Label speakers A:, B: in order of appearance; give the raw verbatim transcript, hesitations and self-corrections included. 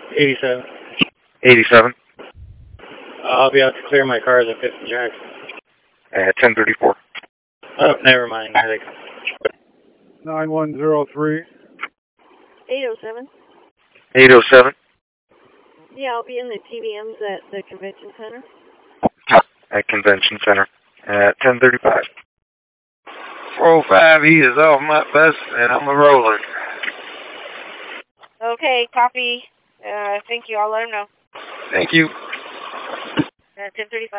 A: eighty-seven.
B: eighty-seven.
A: I'll be out to clear my cars at fifth and Jackson.
B: At ten thirty-four.
A: Oh, never mind. I think.
C: nine one zero three.
D: eight oh seven.
B: eight oh seven.
D: Yeah, I'll be in the T V Ms at the convention center.
B: At convention center. At ten thirty-five. four oh five, he is off my bus, and I'm a roller.
D: Okay, copy. Uh, thank you. I'll let him know.
B: Thank you.
D: Uh, ten thirty-five.